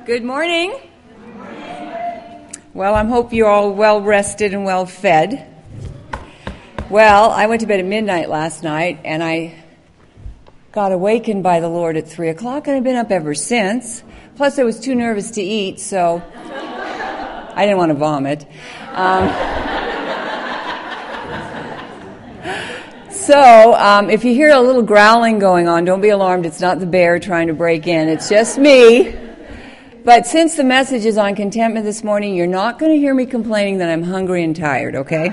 Good morning. Well, I hope you're all well rested and well fed. Well, I went to bed at midnight last night, and I got awakened by the Lord at 3 o'clock, and I've been up ever since. Plus, I was too nervous to eat, so I didn't want to vomit. So, if you hear a little growling going on, don't be alarmed. It's not the bear trying to break in. It's just me. But since the message is on contentment this morning, you're not going to hear me complaining that I'm hungry and tired, okay?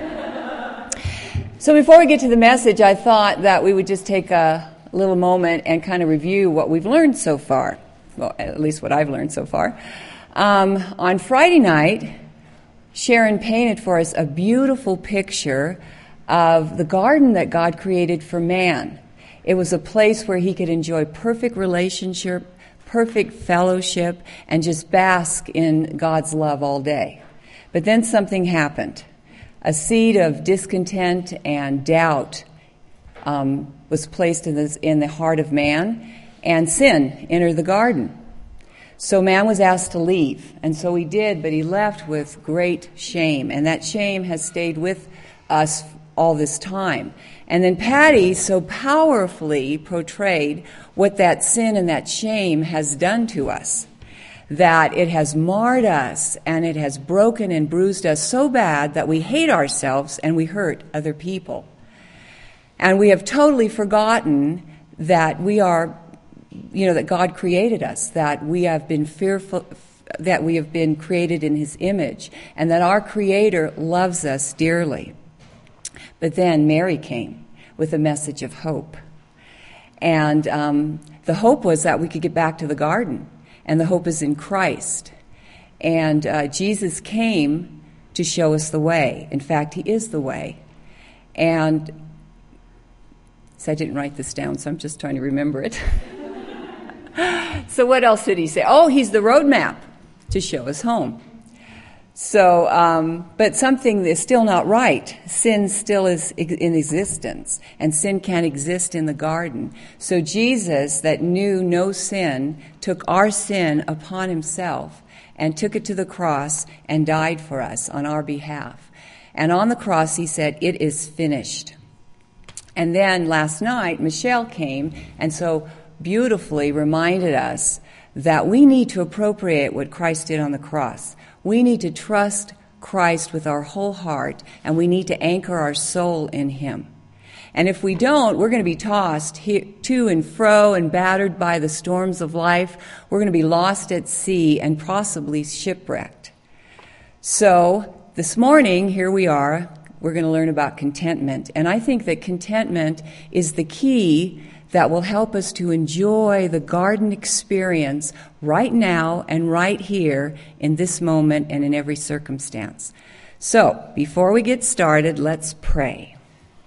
So before we get to the message, I thought that we would just take a little moment and kind of review what we've learned so far. Well, at least what I've learned so far. On Friday night, Sharon painted for us a beautiful picture of the garden that God created for man. It was a place where he could enjoy perfect relationship, perfect fellowship, and just bask in God's love all day. But then something happened. A seed of discontent and doubt was placed in the heart of man, and sin entered the garden. So man was asked to leave, and so he did, but he left with great shame, and that shame has stayed with us all this time. And then Patty so powerfully portrayed what that sin and that shame has done to us, that it has marred us and it has broken and bruised us so bad that we hate ourselves and we hurt other people. And we have totally forgotten that we are, that God created us, that we have been fearful, that we have been created in His image, and that our Creator loves us dearly. But then Mary came with a message of hope. And the hope was that we could get back to the garden. And the hope is in Christ. And Jesus came to show us the way. In fact, He is the way. And so I didn't write this down, so I'm just trying to remember it. So what else did He say? Oh, He's the roadmap to show us home. So, but something is still not right. Sin still is in existence, and sin can't exist in the garden. So Jesus, that knew no sin, took our sin upon Himself and took it to the cross and died for us on our behalf. And on the cross He said, "It is finished." And then last night, Michelle came and so beautifully reminded us that we need to appropriate what Christ did on the cross. We need to trust Christ with our whole heart, and we need to anchor our soul in Him. And if we don't, we're going to be tossed to and fro and battered by the storms of life. We're going to be lost at sea and possibly shipwrecked. So this morning, here we are, we're going to learn about contentment. And I think that contentment is the key that will help us to enjoy the garden experience right now and right here in this moment and in every circumstance. So, before we get started, let's pray.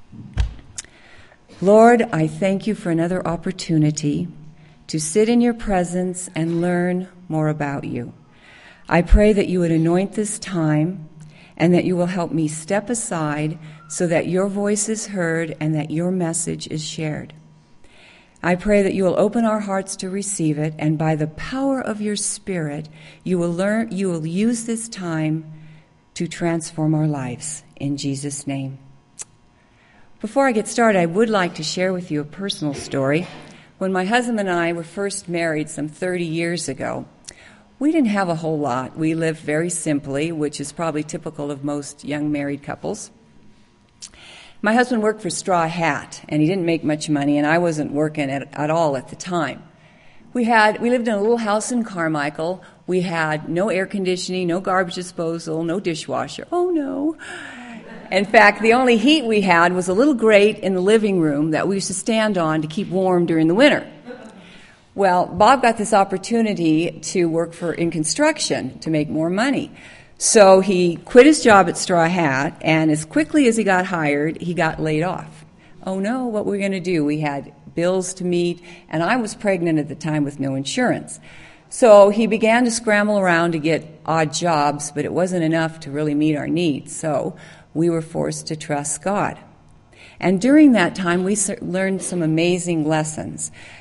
Lord, I thank You for another opportunity to sit in Your presence and learn more about You. I pray that You would anoint this time and that You will help me step aside so that Your voice is heard and that Your message is shared. I pray that You will open our hearts to receive it, and by the power of Your Spirit, You will use this time to transform our lives. In Jesus' name. Before I get started, I would like to share with you a personal story. When my husband and I were first married some 30 years ago, we didn't have a whole lot. We lived very simply, which is probably typical of most young married couples. My husband worked for Straw Hat, and he didn't make much money, and I wasn't working at all at the time. We lived in a little house in Carmichael. We had no air conditioning, no garbage disposal, no dishwasher. Oh, no. In fact, the only heat we had was a little grate in the living room that we used to stand on to keep warm during the winter. Well, Bob got this opportunity to work in construction to make more money. So he quit his job at Straw Hat, and as quickly as he got hired, he got laid off. Oh no, what were we going to do? We had bills to meet, and I was pregnant at the time with no insurance. So he began to scramble around to get odd jobs, but it wasn't enough to really meet our needs. So we were forced to trust God. And during that time, we learned some amazing lessons.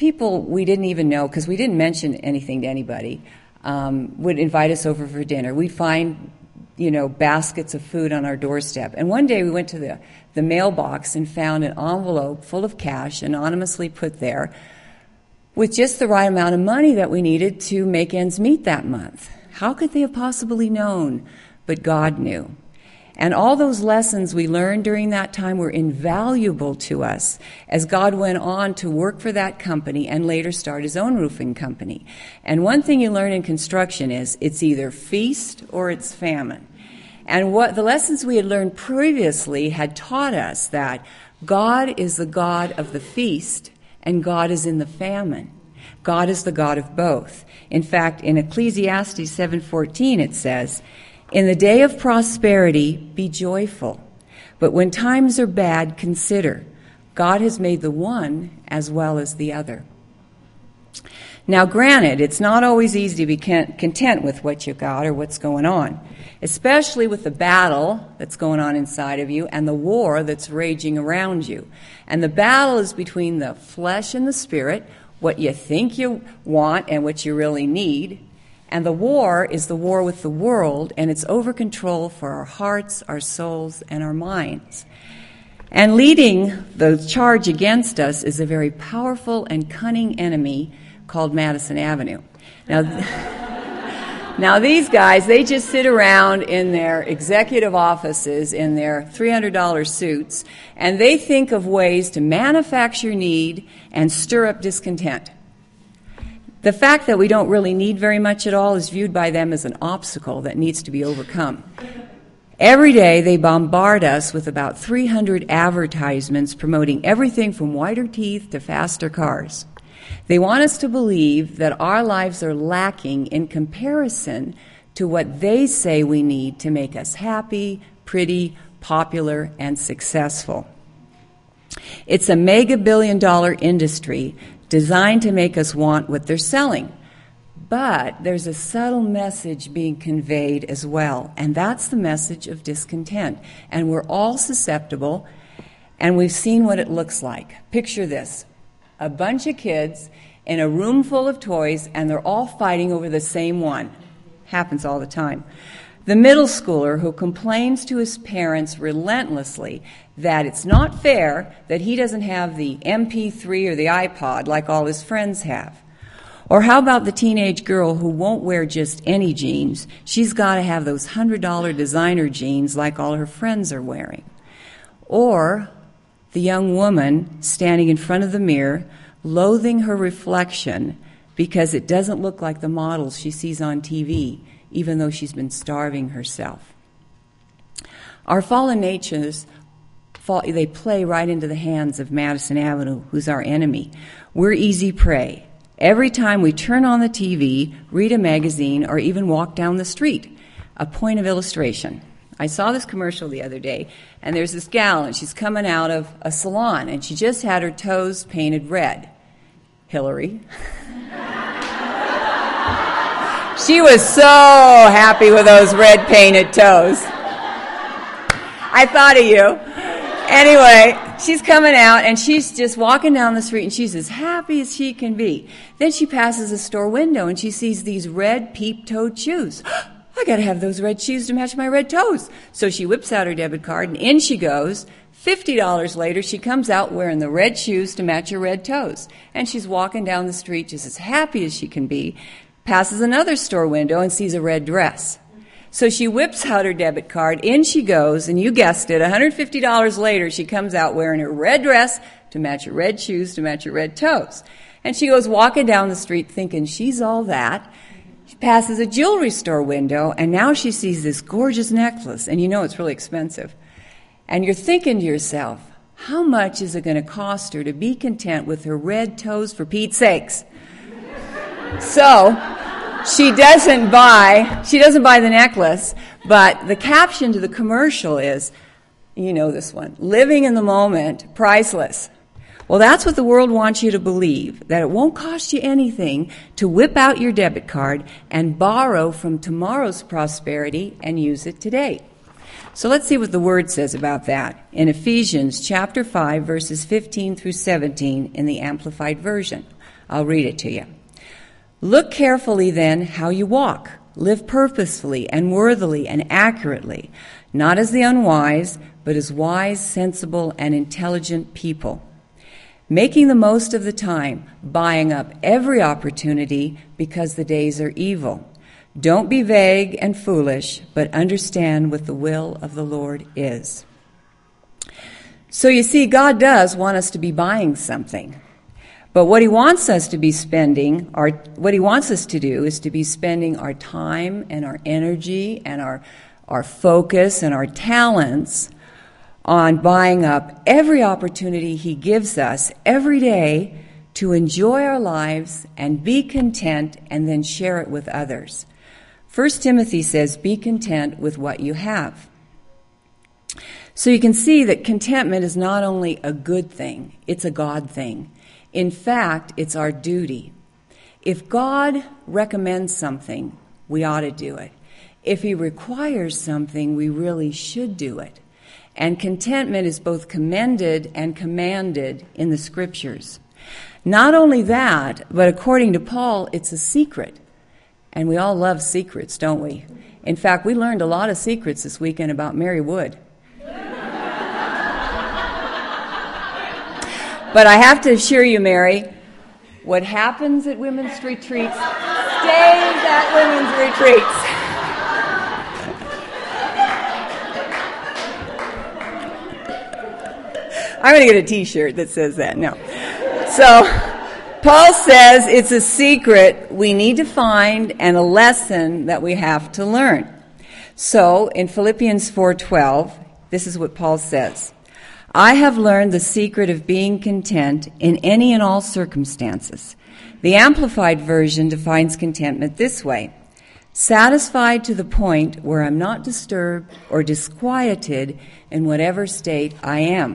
people we didn't even know, because we didn't mention anything to anybody, would invite us over for dinner. We'd find, baskets of food on our doorstep. And one day we went to the mailbox and found an envelope full of cash anonymously put there with just the right amount of money that we needed to make ends meet that month. How could they have possibly known? But God knew. And all those lessons we learned during that time were invaluable to us as God went on to work for that company and later start his own roofing company. And one thing you learn in construction is it's either feast or it's famine. And what the lessons we had learned previously had taught us that God is the God of the feast and God is in the famine. God is the God of both. In fact, in Ecclesiastes 7:14 it says, "In the day of prosperity, be joyful. But when times are bad, consider, God has made the one as well as the other." Now, granted, it's not always easy to be content with what you got or what's going on, especially with the battle that's going on inside of you and the war that's raging around you. And the battle is between the flesh and the spirit, what you think you want and what you really need. And the war is the war with the world, and it's over control for our hearts, our souls, and our minds. And leading the charge against us is a very powerful and cunning enemy called Madison Avenue. Now these guys, they just sit around in their executive offices in their $300 suits, and they think of ways to manufacture need and stir up discontent. The fact that we don't really need very much at all is viewed by them as an obstacle that needs to be overcome. Every day they bombard us with about 300 advertisements promoting everything from whiter teeth to faster cars. They want us to believe that our lives are lacking in comparison to what they say we need to make us happy, pretty, popular, and successful. It's a mega-billion-dollar industry designed to make us want what they're selling. But there's a subtle message being conveyed as well, and that's the message of discontent. And we're all susceptible, and we've seen what it looks like. Picture this. A bunch of kids in a room full of toys, and they're all fighting over the same one. Happens all the time. The middle schooler who complains to his parents relentlessly that it's not fair that he doesn't have the MP3 or the iPod like all his friends have. Or how about the teenage girl who won't wear just any jeans? She's got to have those $100 designer jeans like all her friends are wearing. Or the young woman standing in front of the mirror, loathing her reflection because it doesn't look like the models she sees on TV, even though she's been starving herself. Our fallen natures, they play right into the hands of Madison Avenue, who's our enemy. We're easy prey. Every time we turn on the TV, read a magazine, or even walk down the street. A point of illustration. I saw this commercial the other day, and there's this gal, and she's coming out of a salon, and she just had her toes painted red. Hillary. She was so happy with those red painted toes. I thought of you. Anyway, she's coming out, and she's just walking down the street, and she's as happy as she can be. Then she passes a store window, and she sees these red peep-toed shoes. I got to have those red shoes to match my red toes. So she whips out her debit card, and in she goes. $50 later, she comes out wearing the red shoes to match her red toes. And she's walking down the street just as happy as she can be, passes another store window and sees a red dress. So she whips out her debit card, in she goes, and you guessed it, $150 later, she comes out wearing her red dress to match her red shoes to match her red toes. And she goes walking down the street thinking she's all that. She passes a jewelry store window, and now she sees this gorgeous necklace, and you know it's really expensive. And you're thinking to yourself, how much is it going to cost her to be content with her red toes, for Pete's sakes? So she doesn't buy the necklace, but the caption to the commercial is, you know this one, living in the moment, priceless. Well, that's what the world wants you to believe, that it won't cost you anything to whip out your debit card and borrow from tomorrow's prosperity and use it today. So let's see what the Word says about that in Ephesians chapter 5, verses 15 through 17 in the Amplified Version. I'll read it to you. Look carefully then how you walk. Live purposefully and worthily and accurately, not as the unwise, but as wise, sensible, and intelligent people, making the most of the time, buying up every opportunity because the days are evil. Don't be vague and foolish, but understand what the will of the Lord is. So you see, God does want us to be buying something. But what he wants us to be spending, what he wants us to do is to be spending our time and our energy and our focus and our talents on buying up every opportunity he gives us every day to enjoy our lives and be content and then share it with others. 1 Timothy says, be content with what you have. So you can see that contentment is not only a good thing, it's a God thing. In fact, it's our duty. If God recommends something, we ought to do it. If he requires something, we really should do it. And contentment is both commended and commanded in the Scriptures. Not only that, but according to Paul, it's a secret. And we all love secrets, don't we? In fact, we learned a lot of secrets this weekend about Mary Wood. But I have to assure you, Mary, what happens at women's retreats stays at women's retreats. I'm going to get a T-shirt that says that. No. So, Paul says it's a secret we need to find and a lesson that we have to learn. So, in Philippians 4:12, this is what Paul says. I have learned the secret of being content in any and all circumstances. The Amplified Version defines contentment this way: satisfied to the point where I'm not disturbed or disquieted in whatever state I am.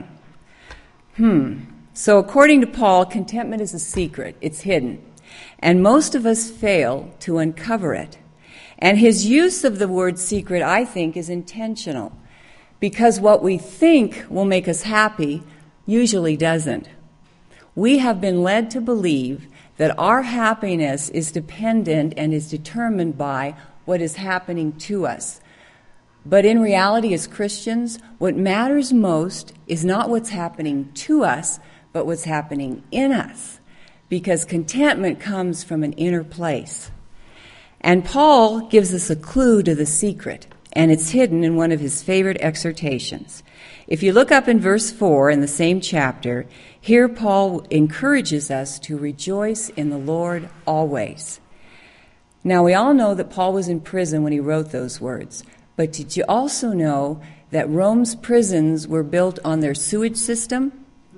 So according to Paul, contentment is a secret. It's hidden. And most of us fail to uncover it. And his use of the word secret, I think, is intentional. Because what we think will make us happy usually doesn't. We have been led to believe that our happiness is dependent and is determined by what is happening to us. But in reality, as Christians, what matters most is not what's happening to us, but what's happening in us. Because contentment comes from an inner place. And Paul gives us a clue to the secret, and it's hidden in one of his favorite exhortations. If you look up in verse 4 in the same chapter, here Paul encourages us to rejoice in the Lord always. Now, we all know that Paul was in prison when he wrote those words. But did you also know that Rome's prisons were built on their sewage system?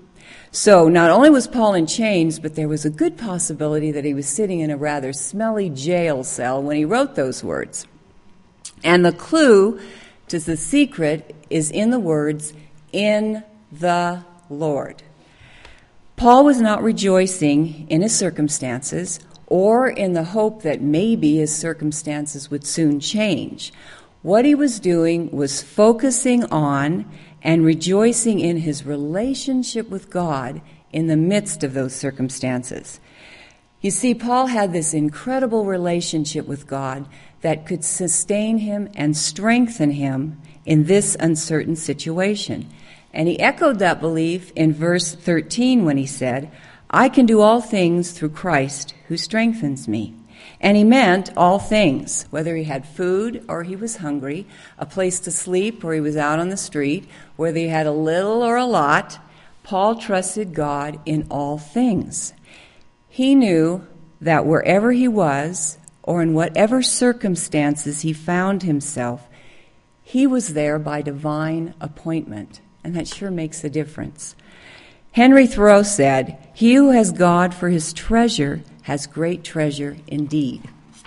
So not only was Paul in chains, but there was a good possibility that he was sitting in a rather smelly jail cell when he wrote those words. And the clue to the secret is in the words, in the Lord. Paul was not rejoicing in his circumstances or in the hope that maybe his circumstances would soon change. What he was doing was focusing on and rejoicing in his relationship with God in the midst of those circumstances. You see, Paul had this incredible relationship with God that could sustain him and strengthen him in this uncertain situation. And he echoed that belief in verse 13 when he said, I can do all things through Christ who strengthens me. And he meant all things, whether he had food or he was hungry, a place to sleep or he was out on the street, whether he had a little or a lot, Paul trusted God in all things. He knew that wherever he was or in whatever circumstances he found himself, he was there by divine appointment, and that sure makes a difference. Henry Thoreau said, he who has God for his treasure has great treasure indeed.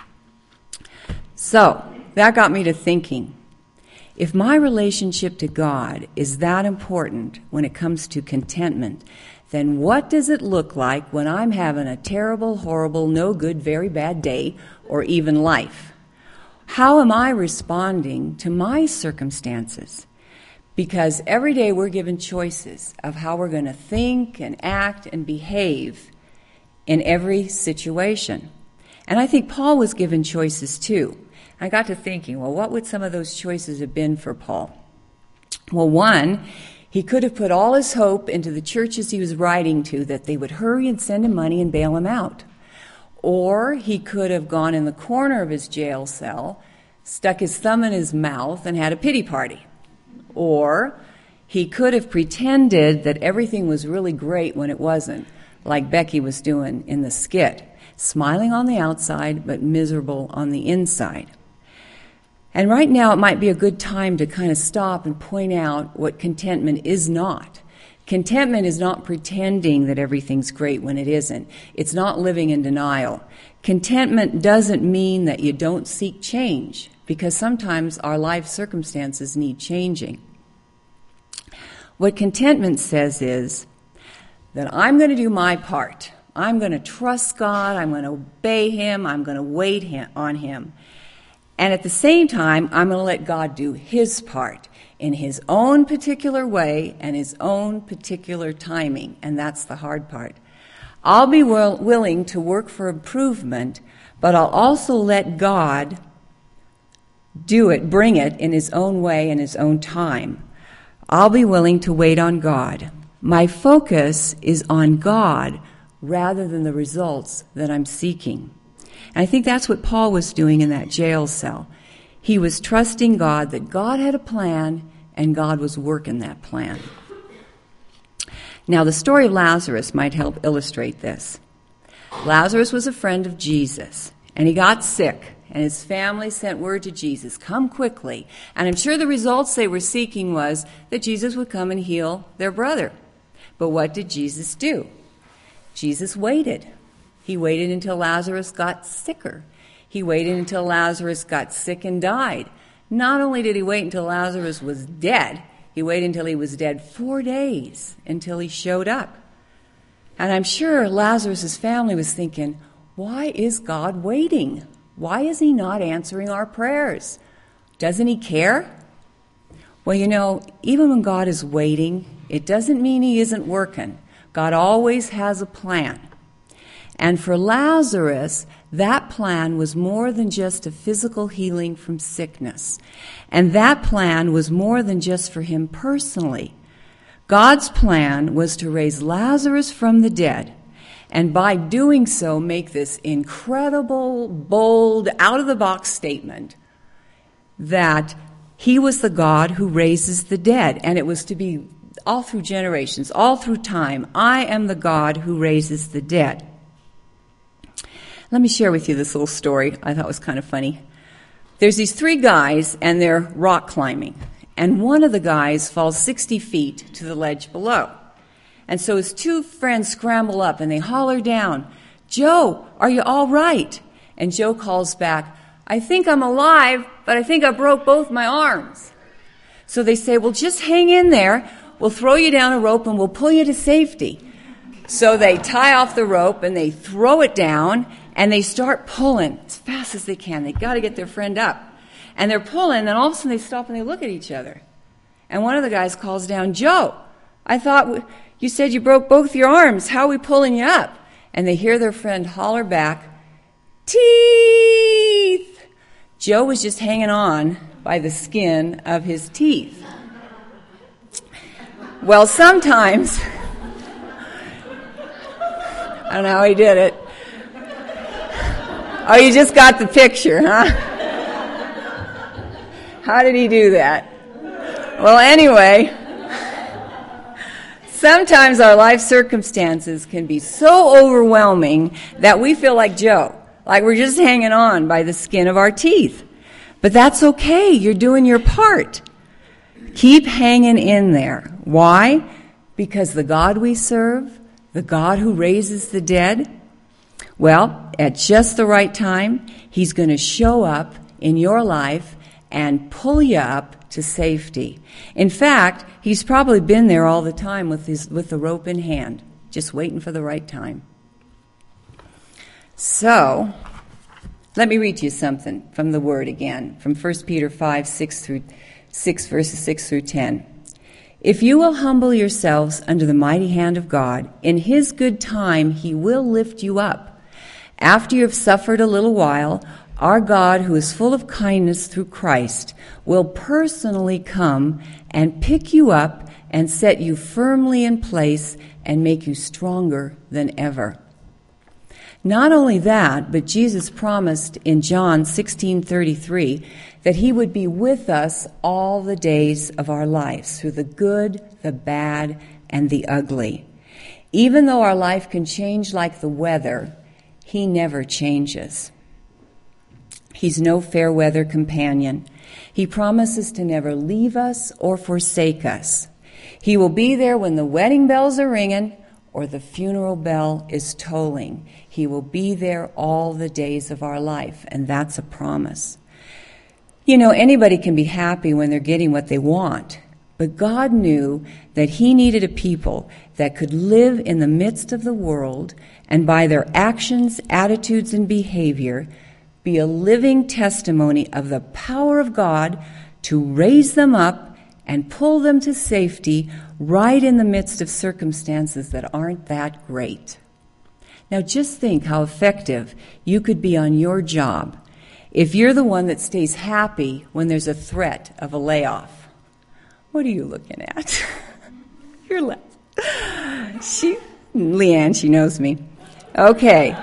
So, that got me to thinking, if my relationship to God is that important when it comes to contentment, then what does it look like when I'm having a terrible, horrible, no good, very bad day, or even life? How am I responding to my circumstances? Because every day we're given choices of how we're going to think and act and behave. in every situation. And I think Paul was given choices too. I got to thinking, well, what would some of those choices have been for Paul? Well, one, he could have put all his hope into the churches he was writing to, that they would hurry and send him money and bail him out. Or he could have gone in the corner of his jail cell, stuck his thumb in his mouth, and had a pity party. Or he could have pretended that everything was really great when it wasn't, like Becky was doing in the skit, smiling on the outside but miserable on the inside. And right now it might be a good time to kind of stop and point out what contentment is not. Contentment is not pretending that everything's great when it isn't. It's not living in denial. Contentment doesn't mean that you don't seek change, because sometimes our life circumstances need changing. What contentment says is that I'm going to do my part. I'm going to trust God. I'm going to obey Him. I'm going to wait on Him. And at the same time, I'm going to let God do His part in His own particular way and His own particular timing. And that's the hard part. I'll be willing to work for improvement, but I'll also let God do it, bring it in His own way and His own time. I'll be willing to wait on God. My focus is on God rather than the results that I'm seeking. And I think that's what Paul was doing in that jail cell. He was trusting God that God had a plan and God was working that plan. Now, the story of Lazarus might help illustrate this. Lazarus was a friend of Jesus, and he got sick, and his family sent word to Jesus, come quickly. And I'm sure the results they were seeking was that Jesus would come and heal their brother. But what did Jesus do? Jesus waited. He waited until Lazarus got sicker. He waited until Lazarus got sick and died. Not only did he wait until Lazarus was dead, he waited until he was dead 4 days until he showed up. And I'm sure Lazarus' family was thinking, why is God waiting? Why is He not answering our prayers? Doesn't He care? Well, you know, even when God is waiting, it doesn't mean He isn't working. God always has a plan. And for Lazarus, that plan was more than just a physical healing from sickness. And that plan was more than just for him personally. God's plan was to raise Lazarus from the dead, and by doing so, make this incredible, bold, out-of-the-box statement that He was the God who raises the dead. And it was to be all through generations, all through time. I am the God who raises the dead. Let me share with you this little story I thought was kind of funny. There's these 3 guys, and they're rock climbing. And one of the guys falls 60 feet to the ledge below. And so his 2 friends scramble up, and they holler down, Joe, are you all right? And Joe calls back, I think I'm alive, but I think I broke both my arms. So they say, well, just hang in there. We'll throw you down a rope, and we'll pull you to safety. So they tie off the rope, and they throw it down, and they start pulling as fast as they can. They got to get their friend up. And they're pulling, and then all of a sudden they stop and they look at each other. And one of the guys calls down, Joe, I thought you said you broke both your arms. How are we pulling you up? And they hear their friend holler back, teeth! Joe was just hanging on by the skin of his teeth. Well, sometimes, I don't know how he did it. Oh, you just got the picture, huh? How did he do that? Well, anyway, sometimes our life circumstances can be so overwhelming that we feel like Joe, like we're just hanging on by the skin of our teeth. But that's okay. You're doing your part. Keep hanging in there. Why? Because the God we serve, the God who raises the dead, well, at just the right time, He's going to show up in your life and pull you up to safety. In fact, He's probably been there all the time with the rope in hand, just waiting for the right time. So, let me read you something from the Word again, from 1 Peter 5, 6 verses 6 through 10. If you will humble yourselves under the mighty hand of God, in his good time he will lift you up. After you have suffered a little while, our God, who is full of kindness through Christ, will personally come and pick you up and set you firmly in place and make you stronger than ever. Not only that, but Jesus promised in John 16:33 that he would be with us all the days of our lives, through the good, the bad, and the ugly. Even though our life can change like the weather, he never changes. He's no fair weather companion. He promises to never leave us or forsake us. He will be there when the wedding bells are ringing or the funeral bell is tolling. He will be there all the days of our life, and that's a promise. You know, anybody can be happy when they're getting what they want, but God knew that he needed a people that could live in the midst of the world and by their actions, attitudes, and behavior be a living testimony of the power of God to raise them up and pull them to safety right in the midst of circumstances that aren't that great. Now just think how effective you could be on your job if you're the one that stays happy when there's a threat of a layoff. What are you looking at? You're laughing. Leanne, she knows me. Okay.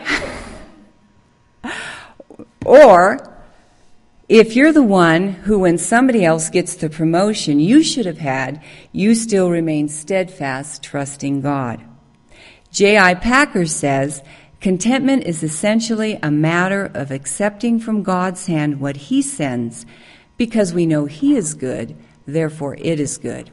Or if you're the one who, when somebody else gets the promotion you should have had, you still remain steadfast, trusting God. J.I. Packer says, contentment is essentially a matter of accepting from God's hand what he sends, because we know he is good, therefore it is good.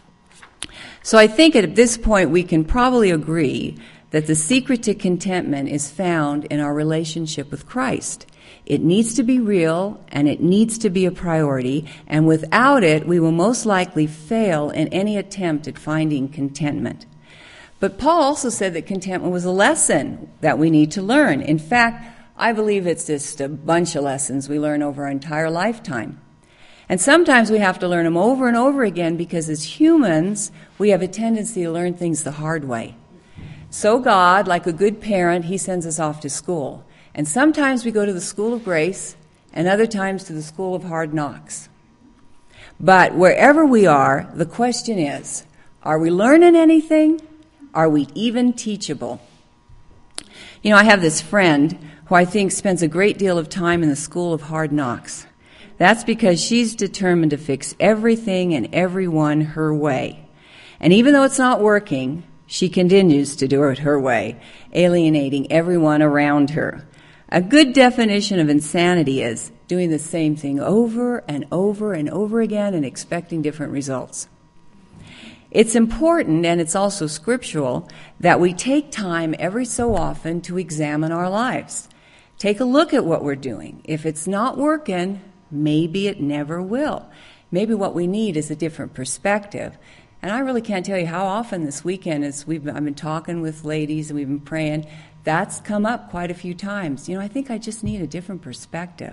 So I think at this point we can probably agree that the secret to contentment is found in our relationship with Christ. It needs to be real, and it needs to be a priority, and without it, we will most likely fail in any attempt at finding contentment. But Paul also said that contentment was a lesson that we need to learn. In fact, I believe it's just a bunch of lessons we learn over our entire lifetime. And sometimes we have to learn them over and over again because as humans, we have a tendency to learn things the hard way. So God, like a good parent, he sends us off to school. And sometimes we go to the school of grace, and other times to the school of hard knocks. But wherever we are, the question is, are we learning anything? Are we even teachable? You know, I have this friend who I think spends a great deal of time in the school of hard knocks. That's because she's determined to fix everything and everyone her way. And even though it's not working, she continues to do it her way, alienating everyone around her. A good definition of insanity is doing the same thing over and over and over again and expecting different results. It's important, and it's also scriptural, that we take time every so often to examine our lives. Take a look at what we're doing. If it's not working, maybe it never will. Maybe what we need is a different perspective. And I really can't tell you how often this weekend, as I've been talking with ladies and we've been praying, that's come up quite a few times. You know, I think I just need a different perspective.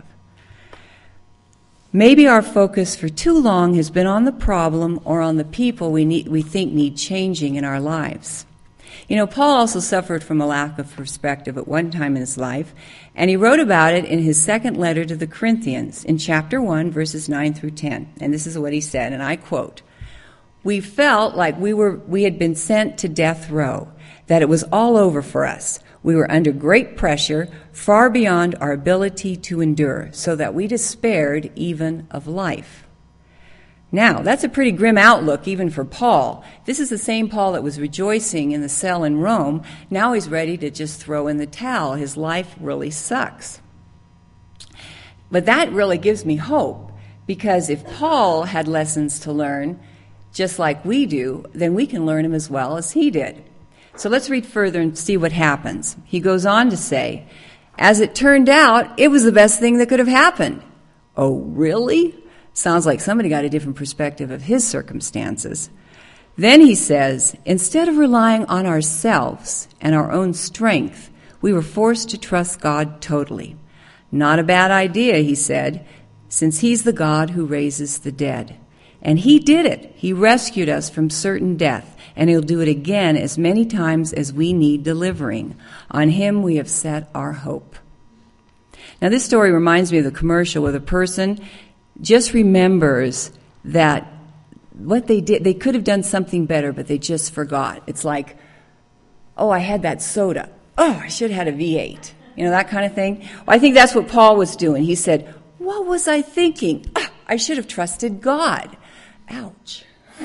Maybe our focus for too long has been on the problem or on the people we think need changing in our lives. You know, Paul also suffered from a lack of perspective at one time in his life, and he wrote about it in his second letter to the Corinthians in chapter 1, verses 9 through 10. And this is what he said, and I quote, "We felt like we had been sent to death row, that it was all over for us. We were under great pressure, far beyond our ability to endure, so that we despaired even of life." Now, that's a pretty grim outlook even for Paul. This is the same Paul that was rejoicing in the cell in Rome. Now he's ready to just throw in the towel. His life really sucks. But that really gives me hope, because if Paul had lessons to learn, just like we do, then we can learn them as well as he did. So let's read further and see what happens. He goes on to say, "As it turned out, it was the best thing that could have happened." Oh, really? Sounds like somebody got a different perspective of his circumstances. Then he says, "Instead of relying on ourselves and our own strength, we were forced to trust God totally. Not a bad idea," he said, "since he's the God who raises the dead. And he did it. He rescued us from certain death, and he'll do it again as many times as we need delivering. On him we have set our hope. Now, this story reminds me of the commercial where the person just remembers that what they did, they could have done something better, but they just forgot. It's like, oh, I had that soda. Oh, I should have had a V8. You know, that kind of thing. Well, I think that's what Paul was doing. He said, what was I thinking? Ah, I should have trusted God. Ouch.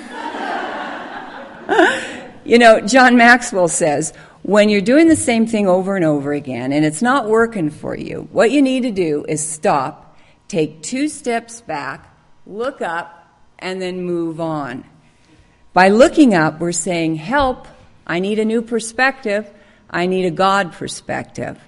You know, John Maxwell says, when you're doing the same thing over and over again and it's not working for you, what you need to do is stop, take 2 steps back, look up, and then move on. By looking up, we're saying, help, I need a new perspective. I need a God perspective.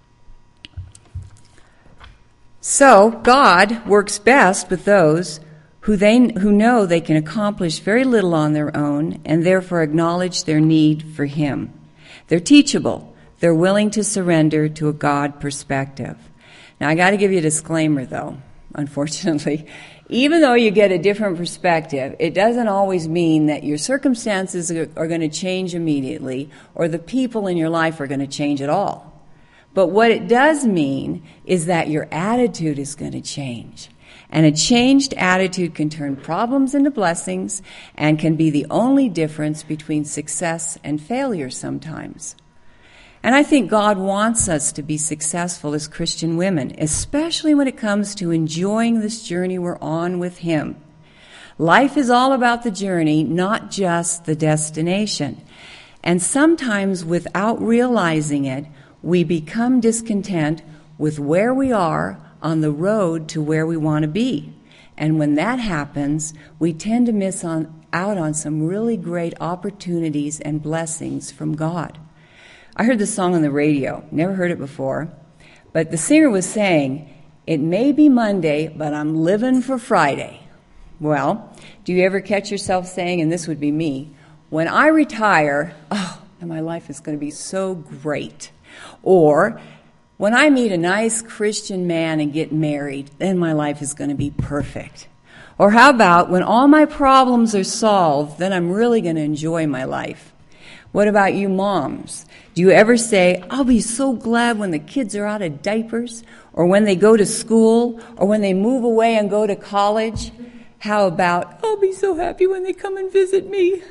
So, God works best with those who know they can accomplish very little on their own and therefore acknowledge their need for Him. They're teachable. They're willing to surrender to a God perspective. Now, I got to give you a disclaimer, though, unfortunately. Even though you get a different perspective, it doesn't always mean that your circumstances are going to change immediately or the people in your life are going to change at all. But what it does mean is that your attitude is going to change. And a changed attitude can turn problems into blessings and can be the only difference between success and failure sometimes. And I think God wants us to be successful as Christian women, especially when it comes to enjoying this journey we're on with Him. Life is all about the journey, not just the destination. And sometimes, without realizing it, we become discontent with where we are on the road to where we want to be. And when that happens, we tend to miss out on some really great opportunities and blessings from God. I heard this song on the radio, never heard it before, but the singer was saying, it may be Monday, but I'm living for Friday. Well, do you ever catch yourself saying, and this would be me, when I retire, oh, my life is going to be so great. Or, when I meet a nice Christian man and get married, then my life is going to be perfect. Or how about, when all my problems are solved, then I'm really going to enjoy my life. What about you moms? Do you ever say, I'll be so glad when the kids are out of diapers, or when they go to school, or when they move away and go to college? How about, I'll be so happy when they come and visit me?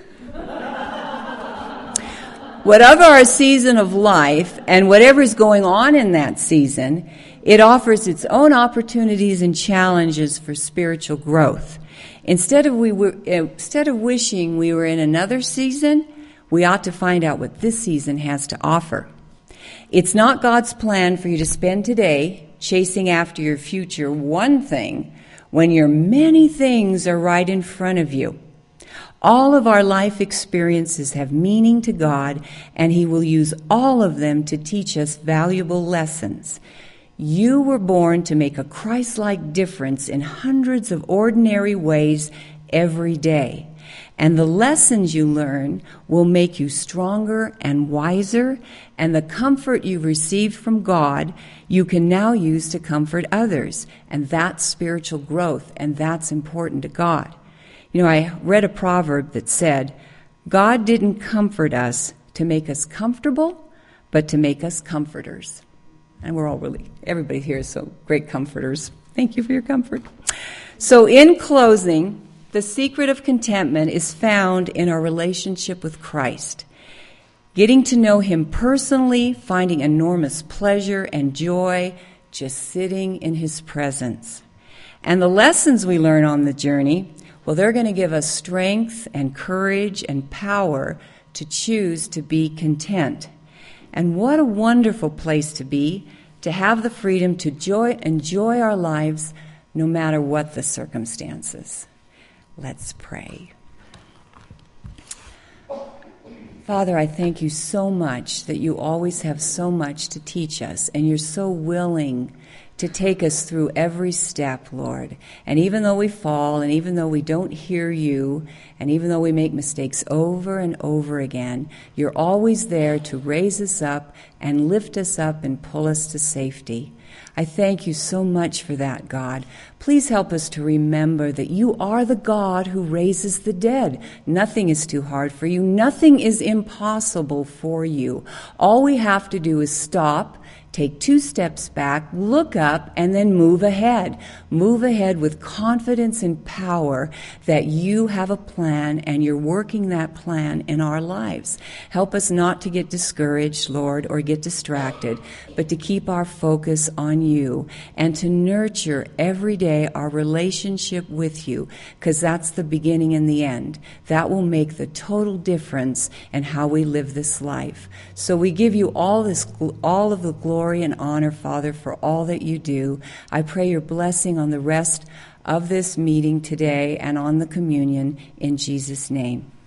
Whatever our season of life, and whatever is going on in that season, it offers its own opportunities and challenges for spiritual growth. Instead of wishing we were in another season, we ought to find out what this season has to offer. It's not God's plan for you to spend today chasing after your future one thing when your many things are right in front of you. All of our life experiences have meaning to God, and He will use all of them to teach us valuable lessons. You were born to make a Christ-like difference in hundreds of ordinary ways every day. And the lessons you learn will make you stronger and wiser, and the comfort you've received from God, you can now use to comfort others. And that's spiritual growth, and that's important to God. You know, I read a proverb that said, God didn't comfort us to make us comfortable, but to make us comforters. And everybody here is so great comforters. Thank you for your comfort. So in closing, the secret of contentment is found in our relationship with Christ. Getting to know Him personally, finding enormous pleasure and joy just sitting in His presence. And the lessons we learn on the journey, well, they're going to give us strength and courage and power to choose to be content. And what a wonderful place to be, to have the freedom to enjoy our lives no matter what the circumstances. Let's pray. Father, I thank you so much that you always have so much to teach us, and you're so willing to take us through every step, Lord. And even though we fall, and even though we don't hear you, and even though we make mistakes over and over again, you're always there to raise us up and lift us up and pull us to safety. I thank you so much for that, God. Please help us to remember that you are the God who raises the dead. Nothing is too hard for you. Nothing is impossible for you. All we have to do is stop, take 2 steps back, look up, and then move ahead. Move ahead with confidence and power that you have a plan and you're working that plan in our lives. Help us not to get discouraged, Lord, or get distracted, but to keep our focus on you and to nurture every day our relationship with you, because that's the beginning and the end. That will make the total difference in how we live this life. So we give you all of the glory and honor, Father, for all that you do. I pray your blessing on the rest of this meeting today and on the communion in Jesus' name.